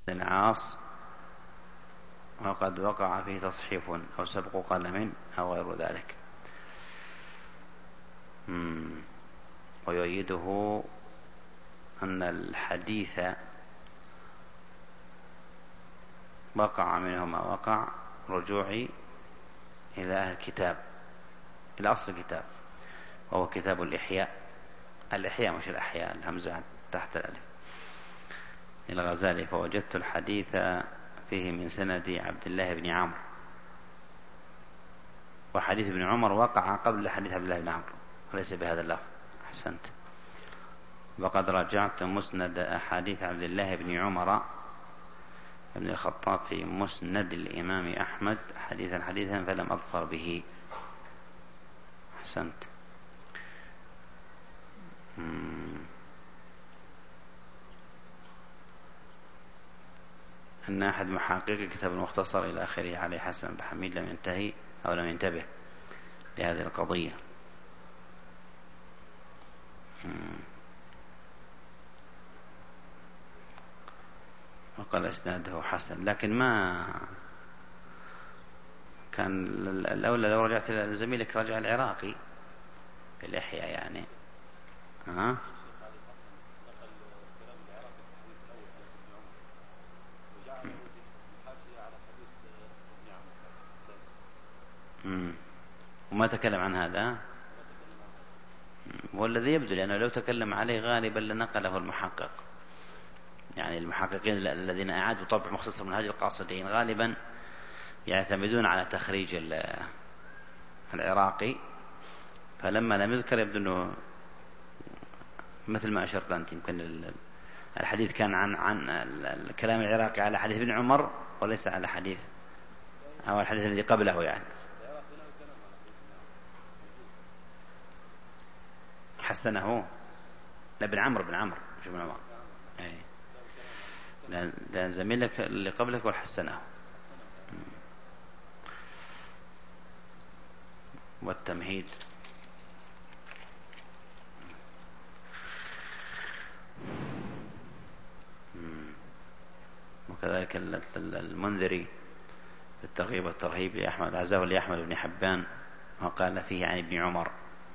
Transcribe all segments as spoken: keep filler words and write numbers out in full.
العاص وقد وقع فيه تصحيف أو سبق قلم أو غير ذلك. مم. ويؤيده أن الحديث وقع منه ما وقع رجوعي إلى أهل الكتاب، إلى أصل الكتاب، وهو كتاب الإحياء. الإحياء مش الأحياء، الهمزة تحت الألف. الغزالي: فوجدت الحديث فيه من سند عبد الله بن عمرو، وحديث ابن عمر وقع قبل حديث عبد الله بن عمرو وليس بهذا اللفظ. أحسنت. وقد راجعت مسند أحاديث عبد الله بن عمر ابن الخطاب في مسند الإمام أحمد حديثا حديثا فلم أظفر به. أحسنت. أن أحد محقق كتاب المختصر إلى آخره عليه حسن بن حميد لم ينتهي أو لم ينتبه لهذه القضية. وقال إسناده حسن، لكن ما كان الأولى لو رجعت إلى زميلك رجع العراقي في الإحياء يعني. ها؟ وما تكلم عن هذا، والذي يبدو لأنه لو تكلم عليه غالبا لنقله المحقق. يعني المحققين الذين أعادوا طبع مختصر منهاج القاصدين غالبا يعتمدون على تخريج العراقي، فلما لم يذكر يبدو أنه مثل ما أشرت أنت، يمكن الحديث كان عن عن الكلام العراقي على حديث ابن عمر وليس على حديث أو الحديث الذي قبله يعني. حسنه لابن عمرو بن عمرو مش ابن عمر. اي لأن زميلك اللي قبلك والحسنه. والتمهيد وكذلك المنذري في الترغيب والترهيب لأحمد عزاه لأحمد بن حبان وقال فيه عن ابن عمر.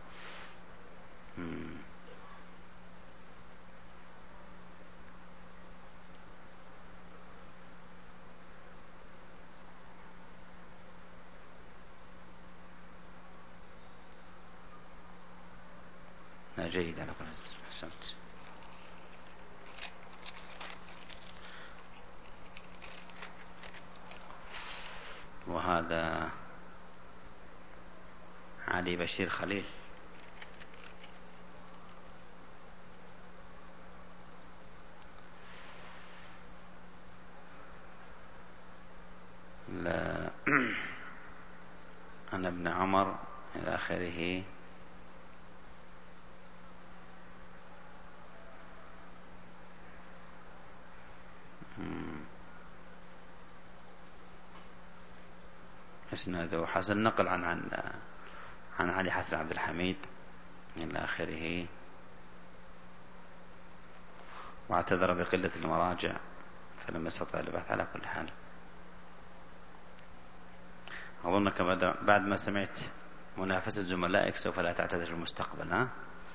جيد على كل حسن. وهذا علي بشير خليل. لا أنا ابن عمر إلى آخره. اسناده حسن، نقل عن عن عن علي حسن عبد الحميد إلى آخره، واعتذر بقلة المراجع فلم يستطع البحث. على كل حال أظنك بعد ما سمعت منافسة زملائك سوف لا تعتذر في المستقبل. ها؟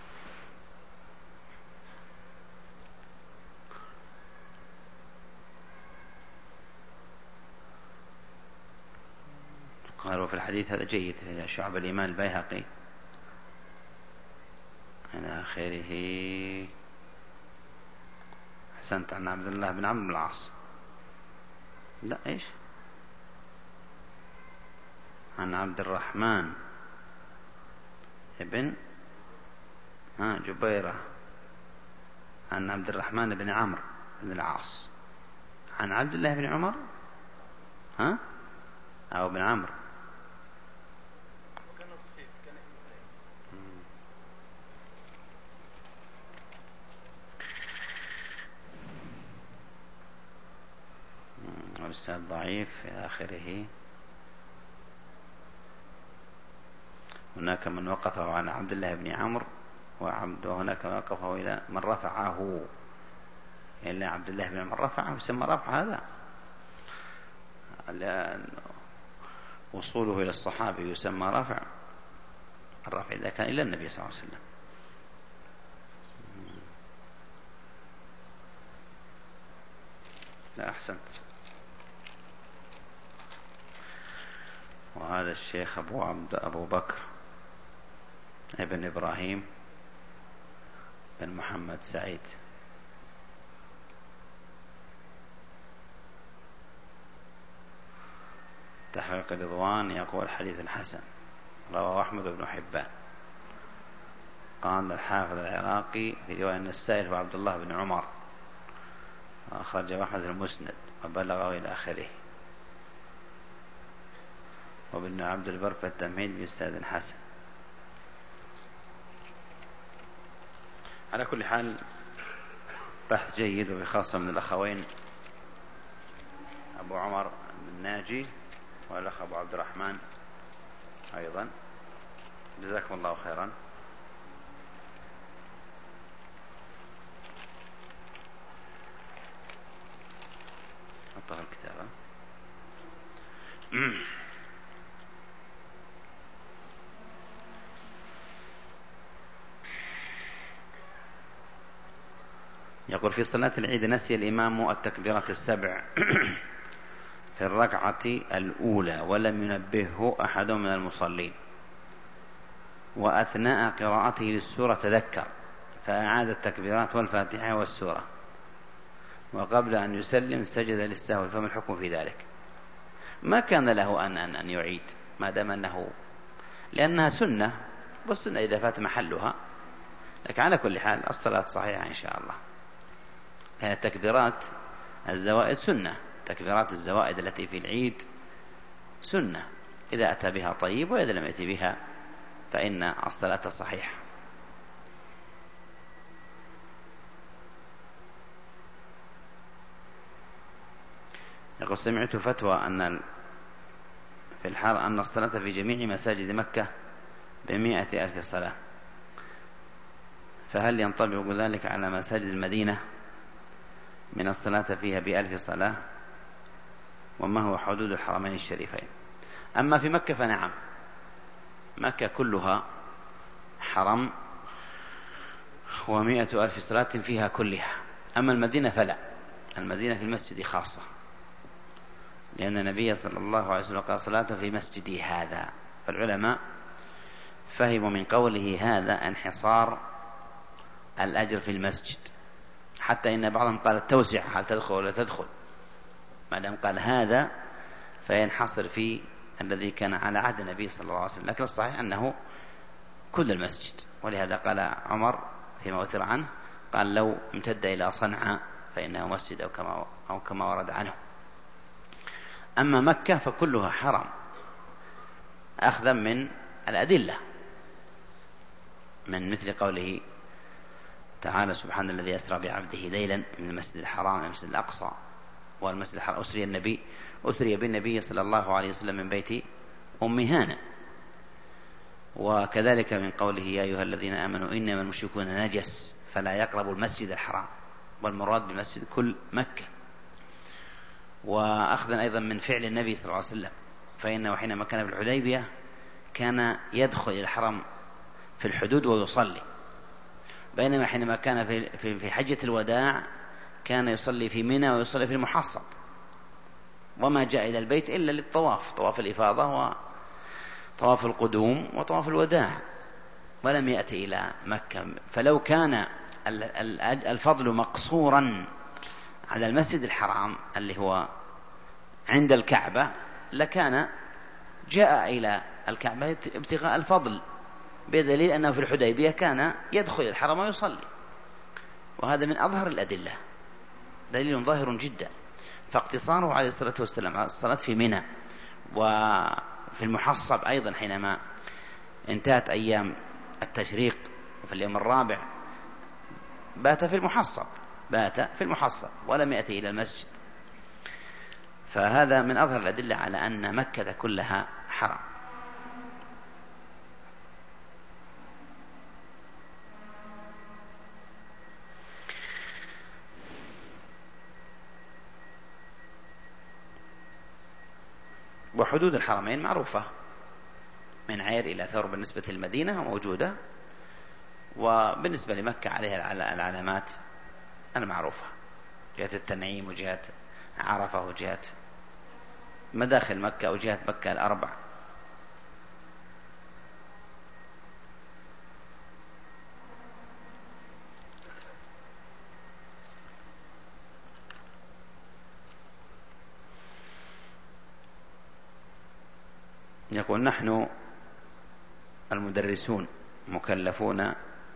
قالوا في الحديث هذا جيد، شعب الإيمان البيهقي إلى آخره. أحسنت. عن عبد الله بن عمرو بن العاص. لا إيش، عن عبد الرحمن ابن ها جبيرة عن عبد الرحمن بن عمرو بن العاص عن عبد الله بن عمر ها أو بن عمرو. والإسناد ضعيف إلى آخره. هناك من وقفه عن عبد الله بن عمرو وهناك من وقفه إلى من رفعه إلا عبد الله بن عمر رفعه يسمى رفع هذا، لأن وصوله إلى الصحابي يسمى رفع. الرفع إذا كان إلى النبي صلى الله عليه وسلم. لا أحسنت. وهذا الشيخ أبو عبد أبو بكر ابن إبراهيم بن محمد سعيد. تحقيق رضوان يقول حديث حسن، رواه أحمد بن حبان. قال الحافظ العراقي في رواية أن السائل هو عبد الله بن عمر، أخرجه أحمد المسند وبلغه إلى آخره. وابن عبد البر في التمهيد بإسناد حسن. على كل حال بحث جيد، وبخاصة من الأخوين أبو عمر الناجي والأخ أبو عبد الرحمن أيضا، جزاكم الله خيرا. حطها الكتابة. يقول في صلاة العيد نسي الإمام التكبيرات السبع في الركعة الأولى ولم ينبهه أحد من المصلين، وأثناء قراءته للسورة تذكر فأعاد التكبيرات والفاتحة والسورة، وقبل أن يسلم سجد للسهو، فما الحكم في ذلك؟ ما كان له أن, أن, أن يعيد ما دام أنه، لأنها سنة، والسنة إذا فات محلها. لكن على كل حال الصلاة صحيحة إن شاء الله. كانت تكبيرات الزوائد سنة، تكبيرات الزوائد التي في العيد سنة، إذا أتى بها طيب، وإذا لم يأتي بها فإن الصلاة صحيحة. يقول سمعت فتوى أن في الحال أن الصلاة في جميع مساجد مكة بمئة ألف صلاة، فهل ينطبق ذلك على مساجد المدينة من الصلاة فيها بألف صلاة؟ وما هو حدود الحرمين الشريفين؟ أما في مكة فنعم، مكة كلها حرم ومئة ألف صلاة فيها كلها. أما المدينة فلا، المدينة في المسجد خاصة، لأن النبي صلى الله عليه وسلم قال صلاته في مسجدي هذا. فالعلماء فهموا من قوله هذا انحصار الأجر في المسجد، حتى إن بعضهم قال التوسع، هل تدخل ولا تدخل؟ ما دام قال هذا فينحصر في الذي كان على عهد النبي صلى الله عليه وسلم. لكن الصحيح أنه كل المسجد، ولهذا قال عمر فيما أثر عنه، قال لو امتد إلى صنعاء فإنه مسجد، أو كما, أو كما ورد عنه. أما مكة فكلها حرم، أخذا من الأدلة، من مثل قوله تعالى سبحان الذي أسرى بعبده ليلا من المسجد الحرام إلى المسجد الأقصى. والمسجد الحرام أسري النبي أسري بالنبي صلى الله عليه وسلم من بيت أم هانة. وكذلك من قوله يا أيها الذين آمنوا إنما المشركون نجس فلا يقربوا المسجد الحرام، والمراد بالمسجد كل مكة. وأخذا أيضا من فعل النبي صلى الله عليه وسلم، فإنه حينما كان في الحديبية كان يدخل إلى الحرم في الحدود ويصلي، بينما حينما كان في في حجة الوداع كان يصلي في منى ويصلي في المحصب، وما جاء إلى البيت إلا للطواف، طواف الإفاضة وطواف القدوم وطواف الوداع، ولم يأتي إلى مكة. فلو كان الفضل مقصورا على المسجد الحرام اللي هو عند الكعبة لكان جاء إلى الكعبة ابتغاء الفضل، بدليل أنه في الحديبية كان يدخل الحرم ويصلي، وهذا من أظهر الأدلة، دليل ظاهر جدا. فاقتصاره عليه الصلاة والسلام على الصلاة في منى وفي المحصب أيضا حينما انتهت أيام التشريق وفي اليوم الرابع بات في المحصب بات في المحصب ولم يأتي إلى المسجد، فهذا من أظهر الأدلة على أن مكة كلها حرم. وحدود الحرمين معروفة من عير إلى ثور بالنسبة للمدينة موجودة، وبالنسبة لمكة عليها العلامات المعروفة، جهة التنعيم وجهة عرفة وجهة مداخل مكة وجهة مكة الأربع. يقول نحن المدرسون مكلفون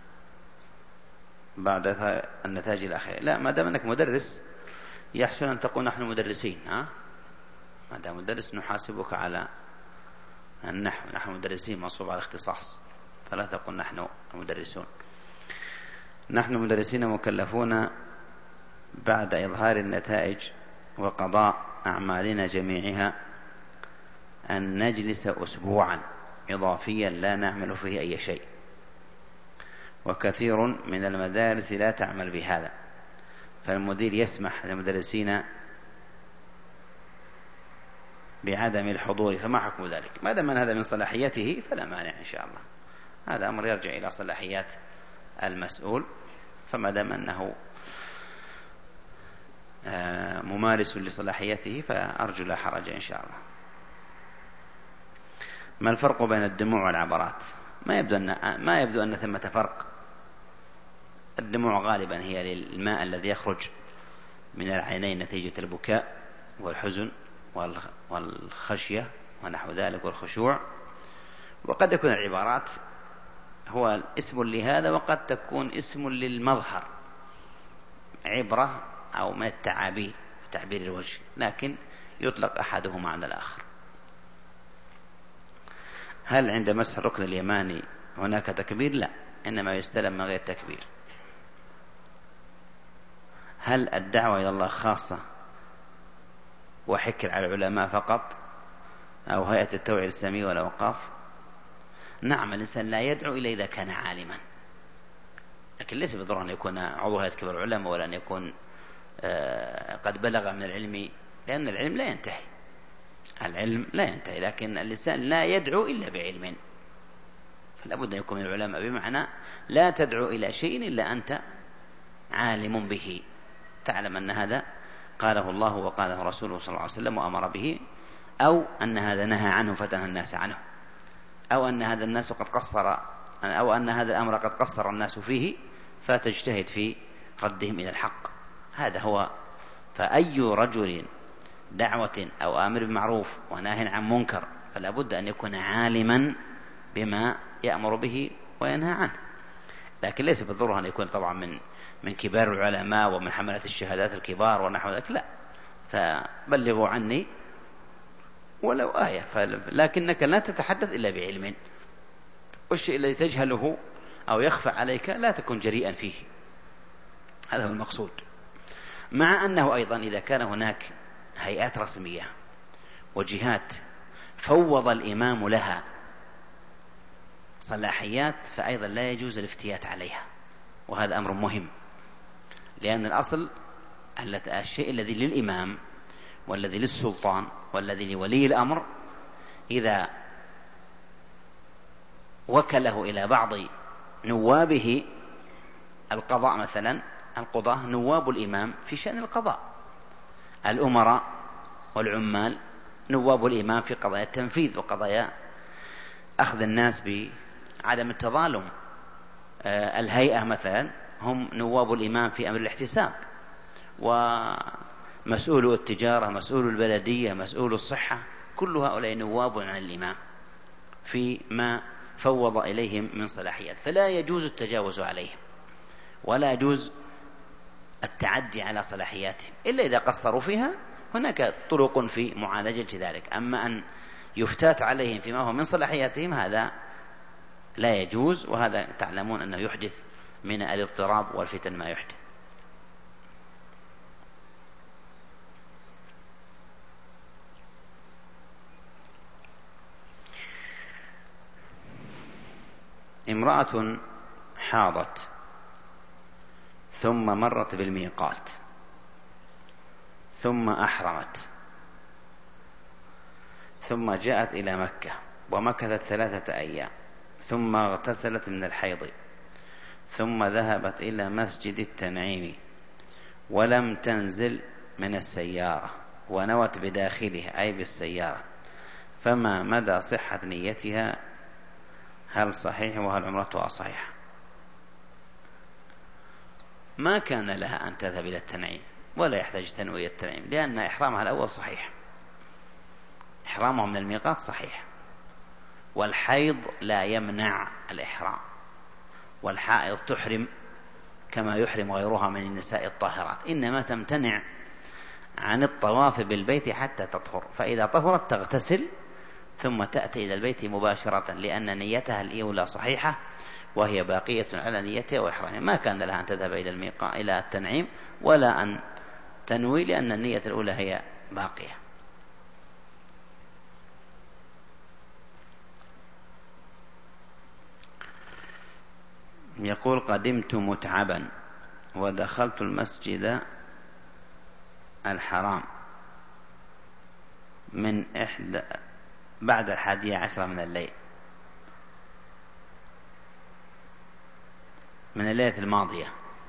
بعد النتائج الأخيرة. لا، ما دام أنك مدرس يحسن أن تقول نحن مدرسين. ها، ما دام مدرس نحاسبك على النحو، نحن مدرسين منصوب على الاختصاص، فلا تقول نحن مدرسون. نحن مدرسين مكلفون بعد إظهار النتائج وقضاء أعمالنا جميعها أن نجلس أسبوعا إضافيا لا نعمل فيه أي شيء، وكثير من المدارس لا تعمل بهذا، فالمدير يسمح للمدرسين بعدم الحضور، فما حكم ذلك؟ ما دام هذا من صلاحيته فلا مانع إن شاء الله، هذا أمر يرجع إلى صلاحيات المسؤول، فما دام أنه ممارس لصلاحيته فأرجو لا حرج إن شاء الله. ما الفرق بين الدموع والعبرات؟ ما يبدو أن ما يبدو أن ثمة فرق. الدموع غالبا هي للماء الذي يخرج من العينين نتيجة البكاء والحزن والخشية ونحو ذلك والخشوع، وقد يكون العبارات هو اسم لهذا، وقد تكون اسم للمظهر، عبرة أو من التعابير تعبير الوجه، لكن يطلق أحدهما على الآخر. هل عند مسح الركن اليماني هناك تكبير؟ لا، إنما يستلم من غير تكبير. هل الدعوة إلى الله خاصة وحكر على العلماء فقط أو هيئة التوعية الإسلامية والأوقاف؟ نعم، الإنسان لا يدعو إلا إذا كان عالما، لكن ليس بالضرورة أن يكون عضو هيئة كبار العلماء ولا أن يكون قد بلغ من العلم، لأن العلم لا ينتهي، العلم لا ينتهي، لكن الإنسان لا يدعو إلا بعلم، فلا بد أن يكون من العلماء، بمعنى لا تدعو إلى شيء إلا أنت عالم به، تعلم أن هذا قاله الله وقاله رسوله صلى الله عليه وسلم وأمر به، أو أن هذا نهى عنه فتنهى الناس عنه، أو أن هذا الناس قد قصر أو أن هذا الأمر قد قصر الناس فيه فتجتهد في ردهم إلى الحق. هذا هو. فأي رجل دعوة أو آمر بمعروف ونهي عن منكر فلا بد أن يكون عالما بما يأمر به وينهى عنه، لكن ليس بالضرورة أن يكون طبعا من من كبار العلماء ومن حملة الشهادات الكبار ونحو ذلك، لا، فبلغوا عني ولو آية، لكنك لا تتحدث إلا بعلم، والشيء الذي تجهله أو يخفى عليك لا تكون جريئا فيه، هذا هو المقصود. مع أنه أيضا إذا كان هناك هيئات رسمية وجهات فوض الإمام لها صلاحيات فأيضا لا يجوز الافتيات عليها، وهذا أمر مهم، لأن الأصل الشيء الذي للإمام والذي للسلطان والذي لولي الأمر إذا وكله إلى بعض نوابه القضاء مثلا، القضاة نواب الإمام في شأن القضاء، الأمراء والعمال نواب الإمام في قضايا التنفيذ وقضايا أخذ الناس بعدم التظالم، الهيئة مثلا هم نواب الإمام في أمر الاحتساب، ومسؤول التجارة مسؤول البلدية مسؤول الصحة، كل هؤلاء نواب عن الإمام في ما فوض إليهم من صلاحيات، فلا يجوز التجاوز عليهم ولا يجوز التعدي على صلاحياتهم إلا إذا قصروا فيها، هناك طرق في معالجة ذلك. أما أن يفتات عليهم فيما هو من صلاحياتهم هذا لا يجوز، وهذا تعلمون أنه يحدث من الاضطراب والفتن ما يحدث. امرأة حاضت ثم مرت بالميقات ثم أحرمت ثم جاءت إلى مكة ومكثت ثلاثة أيام، ثم اغتسلت من الحيض، ثم ذهبت إلى مسجد التنعيم ولم تنزل من السيارة ونوت بداخلها أي بالسيارة، فما مدى صحة نيتها؟ هل صحيح وهل عمرتها صحيحة؟ ما كان لها أن تذهب إلى التنعيم ولا يحتاج تنوية التنعيم، لأن إحرامها الأول صحيح، إحرامها من الميقات صحيح، والحيض لا يمنع الإحرام، والحائض تحرم كما يحرم غيرها من النساء الطاهرات، إنما تمتنع عن الطواف بالبيت حتى تطهر، فإذا طهرت تغتسل ثم تأتي إلى البيت مباشرة، لأن نيتها الأولى صحيحة وهي باقية على نيتها وإحرامها. ما كان لها أن تذهب إلى الميقات إلى التنعيم ولا أن تنوي، لأن النية الأولى هي باقية. يقول: قدمت متعبا ودخلت المسجد الحرام من إحدى بعد الحادية عشرة من الليل من الليلة الماضية،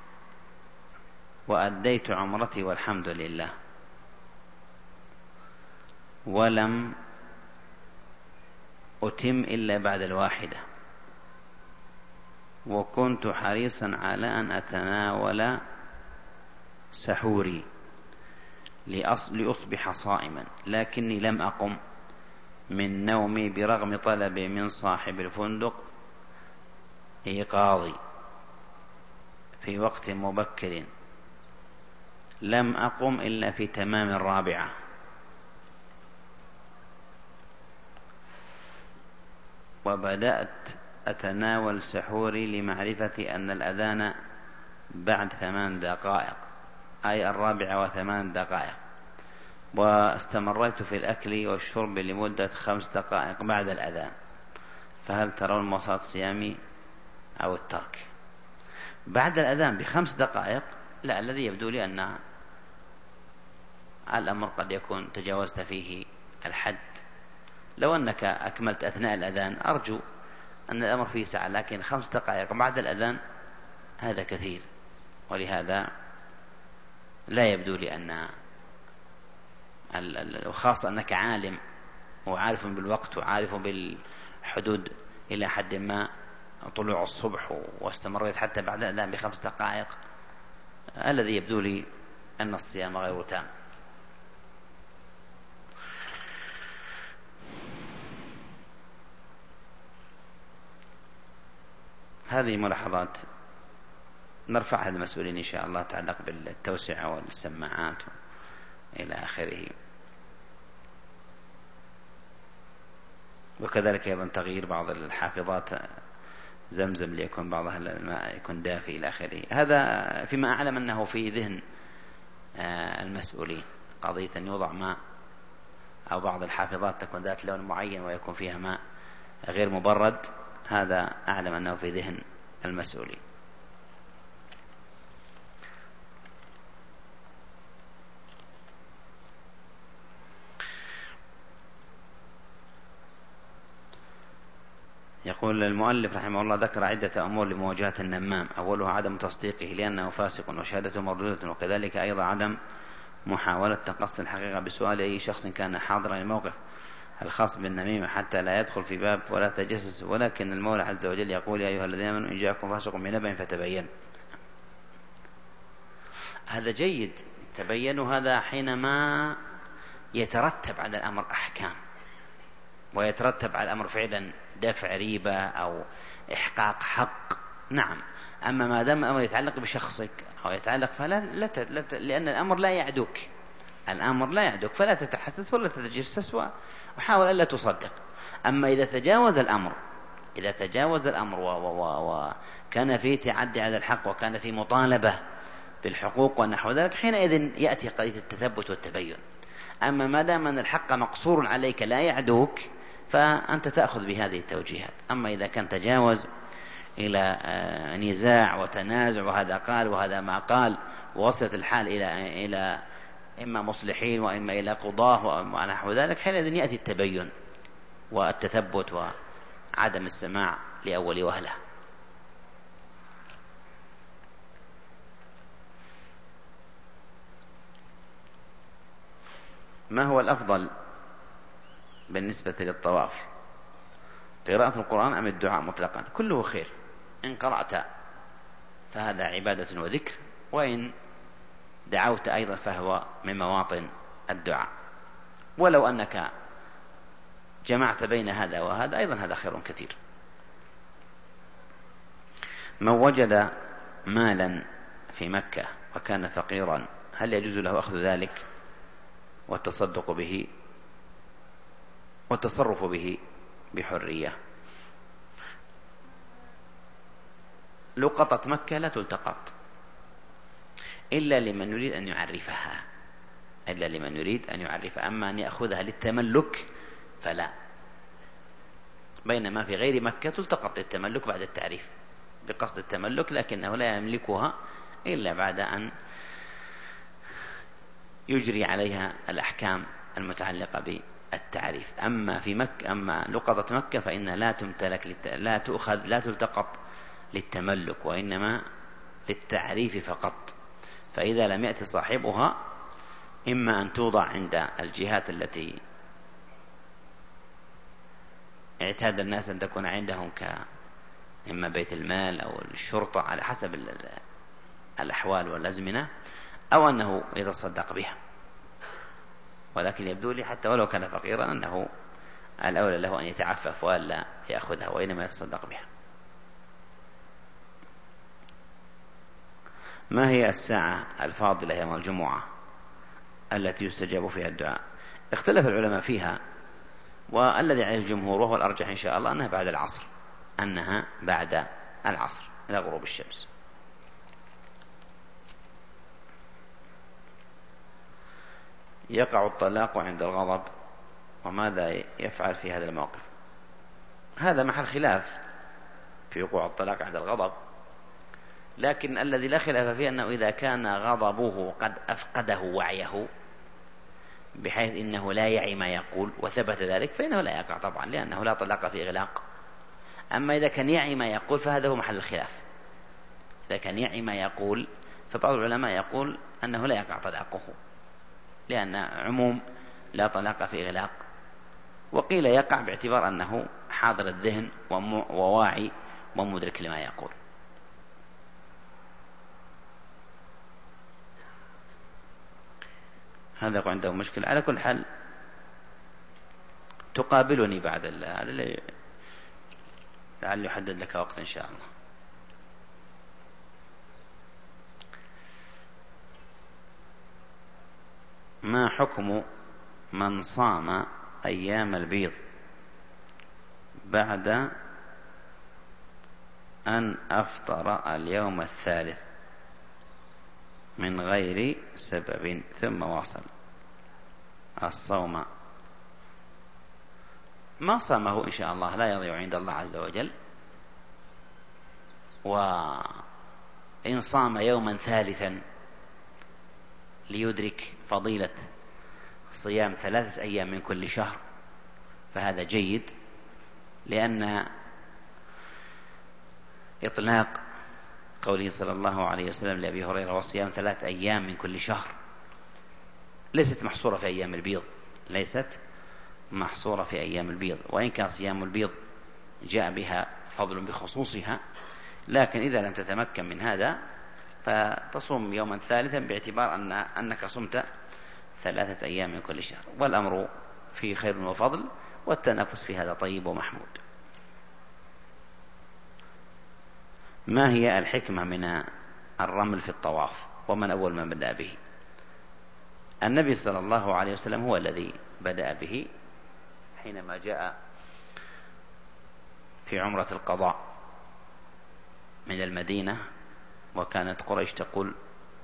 وأديت عمرتي والحمد لله، ولم أتم إلا بعد الواحدة، وكنت حريصا على أن أتناول سحوري لأصبح صائما، لكني لم أقم من نومي برغم طلبي من صاحب الفندق إيقاظي في وقت مبكر، لم أقم إلا في تمام الرابعة، وبدأت أتناول سحوري لمعرفة أن الأذان بعد ثمان دقائق، أي الرابعة وثمان دقائق، واستمريت في الأكل والشرب لمدة خمس دقائق بعد الأذان، فهل ترون مواصلة صيامي أو الترك؟ بعد الأذان بخمس دقائق لا، الذي يبدو لي أن الأمر قد يكون تجاوزت فيه الحد، لو أنك أكملت أثناء الأذان أرجو أن الأمر فيه ساعة، لكن خمس دقائق بعد الأذان هذا كثير، ولهذا لا يبدو لي أن، وخاصة أنك عالم وعارف بالوقت وعارف بالحدود إلى حد ما طلوع الصبح، واستمريت حتى بعد الأذان بخمس دقائق، الذي يبدو لي أن الصيام غير تام. هذه ملاحظات نرفعها المسؤولين إن شاء الله، تعلق بالتوسعة والسماعات إلى آخره، وكذلك أيضا تغيير بعض الحافظات زمزم ليكون بعضها الماء يكون دافي إلى آخره. هذا فيما أعلم أنه في ذهن المسؤولين، قضية أن يوضع ماء أو بعض الحافظات تكون ذات لون معين ويكون فيها ماء غير مبرد، هذا أعلم أنه في ذهن المسؤولين. يقول المؤلف رحمه الله: ذكر عدة أمور لمواجهة النمام، أولها عدم تصديقه لأنه فاسق وشهادته مردودة، وكذلك أيضا عدم محاولة تقصي الحقيقة بسؤال أي شخص كان حاضرا الموقف الخاص بالنميمة حتى لا يدخل في باب ولا تجسس، ولكن المولى عز وجل يقول: يا أيها الذين آمنوا إن جاءكم فاسق بنبأ فتبين. هذا جيد، تبينوا، هذا حينما يترتب على الأمر أحكام، ويترتب على الأمر فعلا دفع ريبة أو إحقاق حق، نعم. أما ما دام الأمر يتعلق بشخصك أو يتعلق فلا لا ت... لا ت... لأن الأمر لا يعدوك، الأمر لا يعدوك، فلا تتحسس ولا تتجسس وحاول ألا تصدق. أما إذا تجاوز الأمر إذا تجاوز الأمر وكان و... و... فيه تعدي على الحق وكان فيه مطالبة بالحقوق ونحو ذلك، حينئذ يأتي قضية التثبت والتبين. أما ما دام أن الحق مقصور عليك لا يعدوك فأنت تأخذ بهذه التوجيهات. أما إذا كان تجاوز إلى نزاع وتنازع وهذا قال وهذا ما قال، ووصلت الحال إلى إلى إما مصلحين وإما إلى قضاة ونحو ذلك، حينئذ يأتي التبين والتثبت وعدم السماع لأول وهلة. ما هو الأفضل بالنسبة للطواف؟ قراءة القرآن أم الدعاء مطلقا؟ كله خير. إن قرأت فهذا عبادة وذكر، وإن دعوت أيضا فهو من مواطن الدعاء، ولو أنك جمعت بين هذا وهذا أيضا هذا خير كثير. من وجد مالا في مكة وكان فقيرا هل يجوز له أخذ ذلك والتصدق به والتصرف به بحرية؟ لقطة مكة لا تلتقط إلا لمن يريد أن يعرفها، إلا لمن يريد أن يعرفها، أما أن يأخذها للتملك فلا. بينما في غير مكة تلتقط للتملك بعد التعريف بقصد التملك، لكنه لا يملكها إلا بعد أن يجري عليها الأحكام المتعلقة بالتعريف. أما في مكة أما لقطة مكة فإنها لا تمتلك للت... لا تؤخذ لا تلتقط للتملك، وإنما للتعريف فقط. فإذا لم يأتي صاحبها إما أن توضع عند الجهات التي اعتاد الناس أن تكون عندهم، كإما بيت المال أو الشرطة على حسب الأحوال والأزمنة، أو أنه يتصدق بها. ولكن يبدو لي حتى ولو كان فقيرا أنه الأولى له أن يتعفف ولا يأخذها، وإنما يتصدق بها. ما هي الساعة الفاضلة يوم الجمعة التي يستجاب فيها الدعاء؟ اختلف العلماء فيها، والذي عليه الجمهور وهو الأرجح إن شاء الله أنها بعد العصر، أنها بعد العصر إلى غروب الشمس. يقع الطلاق عند الغضب، وماذا يفعل في هذا الموقف؟ هذا محل خلاف في وقوع الطلاق عند الغضب، لكن الذي لا خلاف فيه أنه إذا كان غضبه قد أفقده وعيه بحيث إنه لا يعي ما يقول وثبت ذلك فإنه لا يقع طبعا، لأنه لا طلاق في إغلاق. أما إذا كان يعي ما يقول فهذا هو محل الخلاف. إذا كان يعي ما يقول فبعض العلماء يقول أنه لا يقع طلاقه، لأن عموم لا طلاق في إغلاق، وقيل يقع باعتبار أنه حاضر الذهن وواعي ومدرك لما يقول. هذا عنده مشكلة. على كل حال تقابلني بعد هذا لعل يحدد لك وقت إن شاء الله. ما حكم من صام أيام البيض بعد أن أفطر اليوم الثالث من غير سبب ثم واصل الصوم؟ ما صامه إن شاء الله لا يضيع عند الله عز وجل، وإن صام يوما ثالثا ليدرك فضيلة صيام ثلاثة أيام من كل شهر فهذا جيد، لأن إطلاق قوله صلى الله عليه وسلم لأبي هريرة وصيام ثلاثة أيام من كل شهر ليست محصورة في أيام البيض، ليست محصورة في أيام البيض، وإن كان صيام البيض جاء بها فضل بخصوصها، لكن إذا لم تتمكن من هذا فتصوم يوما ثالثا باعتبار أن أنك صمت ثلاثة أيام من كل شهر، والأمر فيه خير وفضل، والتنافس في هذا طيب ومحمود. ما هي الحكمة من الرمل في الطواف، ومن أول من بدأ به؟ النبي صلى الله عليه وسلم هو الذي بدأ به حينما جاء في عمرة القضاء من المدينة، وكانت قريش تقول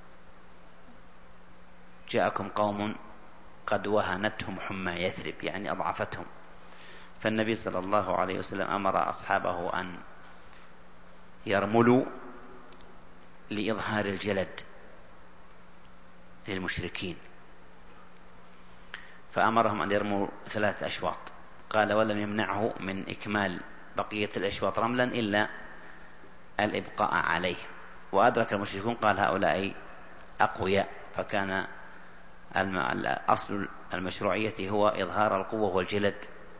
جاءكم قوم قد وهنتهم حمى يثرب، يعني أضعفتهم، فالنبي صلى الله عليه وسلم أمر أصحابه أن يرملوا لإظهار الجلد للمشركين، فأمرهم أن يرموا ثلاثة أشواط. قال ولم يمنعه من إكمال بقية الأشواط رملا إلا الإبقاء عليه. وأدرك المشركون قال هؤلاء أقوياء، فكان أصل المشروعية هو إظهار القوة والجلد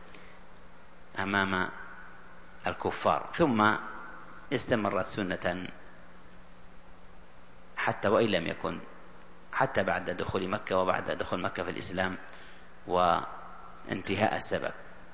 أمام الكفار. ثم استمرت سنة حتى وإن لم يكن حتى بعد دخول مكة وبعد دخول مكة في الإسلام وانتهاء السبب.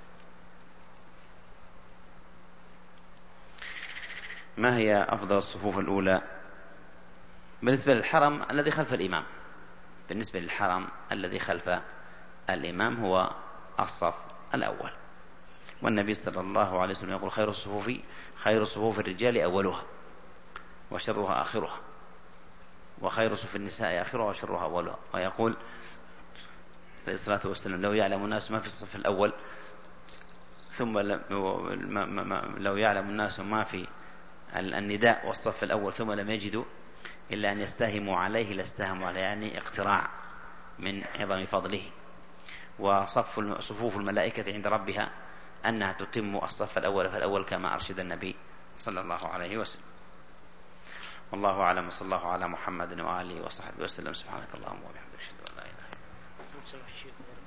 ما هي أفضل الصفوف الأولى؟ بالنسبة للحرم الذي خلف الإمام بالنسبة للحرم الذي خلف الإمام هو الصف الأول. والنبي صلى الله عليه وسلم يقول خير الصفوف خير صفوف الرجال أولها وشرها آخرها، وخير صفوف النساء آخرها وشرها أولها. ويقول عليه الصلاة والسلام لو يعلم الناس ما في الصف الأول ثم لو يعلم الناس ما في النداء والصف الأول ثم لم يجدوا إلا أن يستهموا عليه لاستهموا عليه، يعني اقتراع من عظم فضله. وصف صفوف الملائكة عند ربها أنها تتم الصف الأول فالأول كما أرشد النبي صلى الله عليه وسلم. والله أعلم، صلى الله على محمد وآله وصحبه وسلم. سبحانك اللهم وبحمدك أشهد أن لا إله إلا أنت.